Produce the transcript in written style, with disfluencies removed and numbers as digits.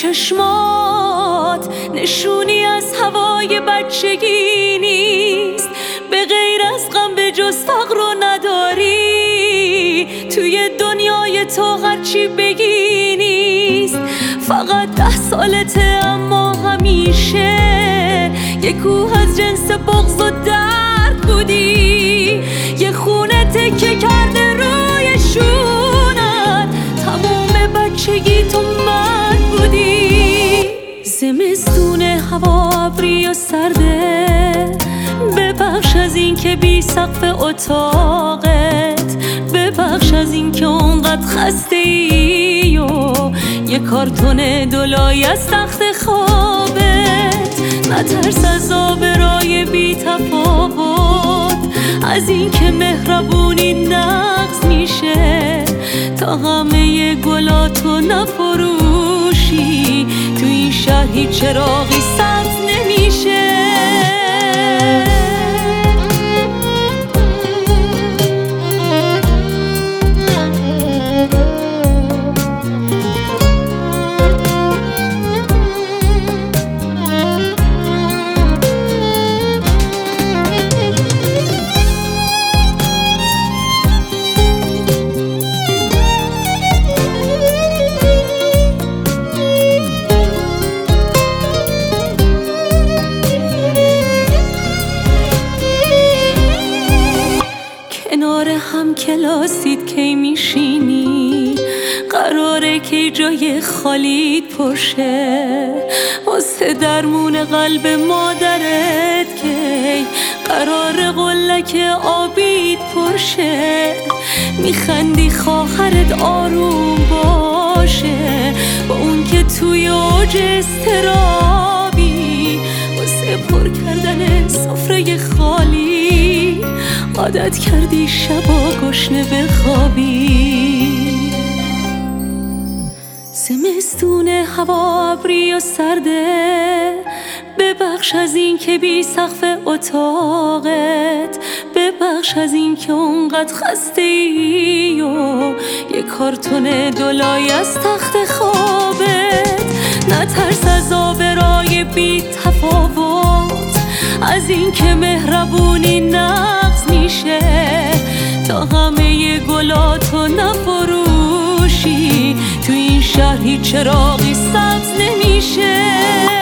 چشمات نشونی از هوای بچگی نیست، به غیر از غم به جز فقر رو نداری. توی دنیای تو هرچی بگی نیست، فقط 10 سالته اما همیشه یه کوه از جنس بغض و درد بودی. یه خونه تکه کرده روی شونت، تموم بچگی تو من بودی. زمستون هوا ابری و سرده، ببخش از این که بی سقف اتاقت، ببخش از این که اونقدر خسته ای و یه کارتون دولای از تخت خوابت. نترس از آبرای بی تفاوت، از این که مهربونی نقص میشه تا همه گلاتو نفروشی. تو این شهر هیچ چراغی سبز نمیشه. کنار هم کلاسید کی میشینی، قراره که جای خالیت پرشه. واسه درمون قلب مادرت کی قرار قلک آبیت پرشه. میخندی خواهرت آروم باشه با اون که توی اوج استرابی. واسه پر کردن سفره خالی عادت کردی شبا گشنه بخوابی. زمستون هوا ابری و سرده، ببخش از این که بی سقف اتاقت، ببخش از این که اونقدر خسته ای و یه کارتون دولای از تخت خوابت. نترس از آبرای بی تفاوت، از این که مهربونی نقص میشه تا همه گلاتو نفروشی. تو این شهر هیچ چراغی سبز نمیشه.